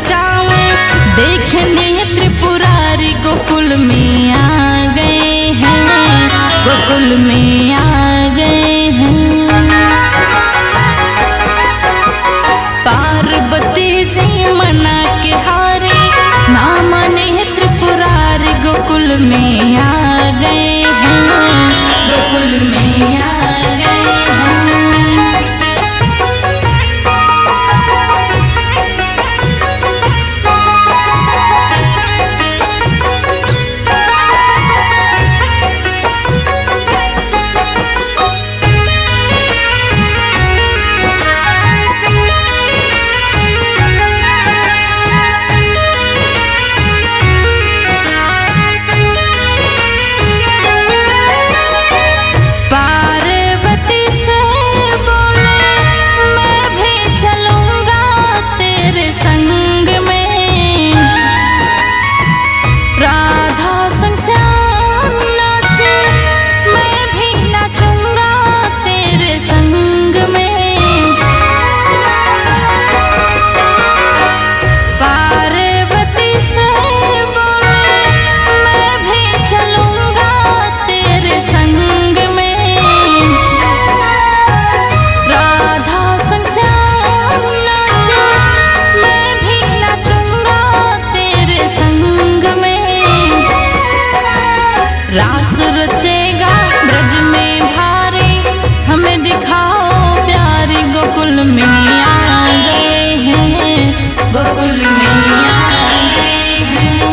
रचावे देखने त्रिपुरारी गोकुल में आ गए हैं, गोकुल में आ गए हैं। पार्वती जी मना के हारे ना माने त्रिपुरारी गोकुल में आ गए हैं, गोकुल में आ गए हैं। रास रचेगा ब्रज में भारी, हमें दिखाओ प्यारी गोकुल में आ गए हैं, गोकुल में आ गए हैं।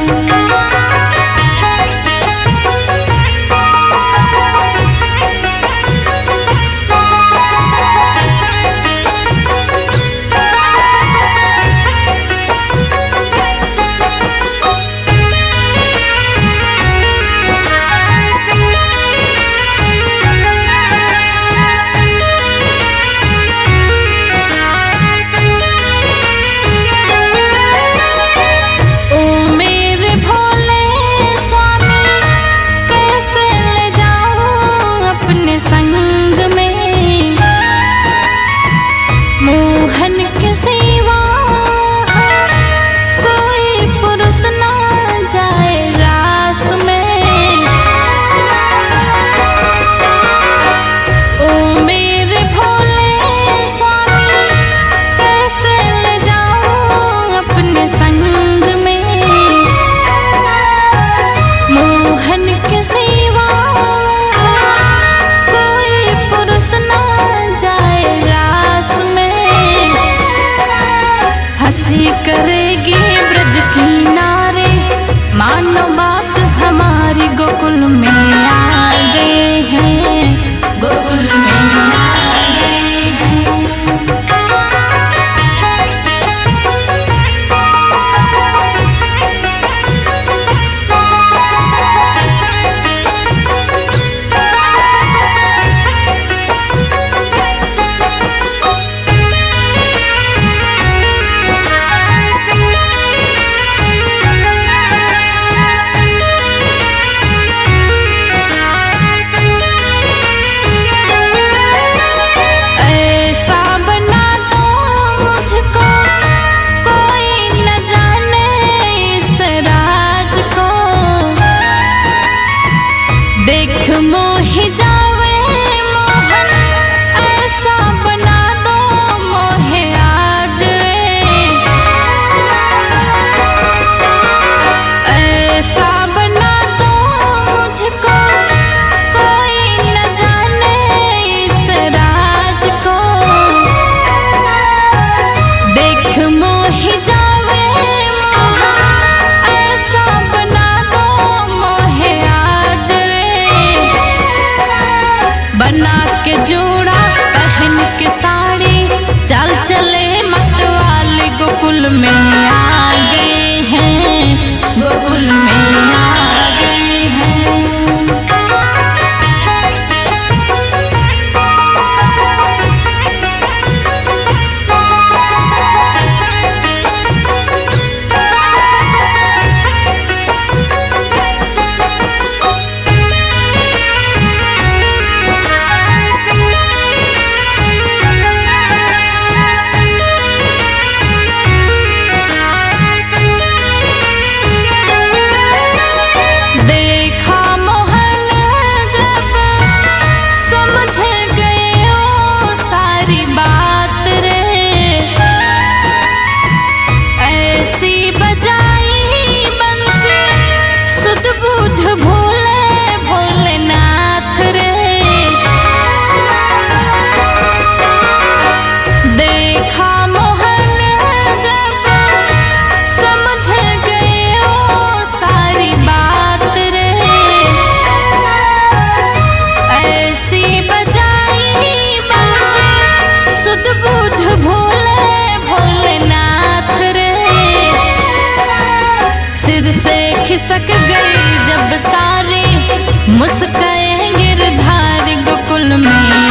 संग में मोहन के सिवा कोई पुरुष ना जाए रास में। ओ मेरे भोले स्वामी कैसे ले जाऊं अपने संग में, मोहन के सिवा हंसी करेगी ब्रज की नारी, मानो बात हमारी गोकुल में आ गए हैं, गोकुल में आ गए हैं। सिर से खिसक गई जब सारी मुस्काए गिरधारी गोकुल में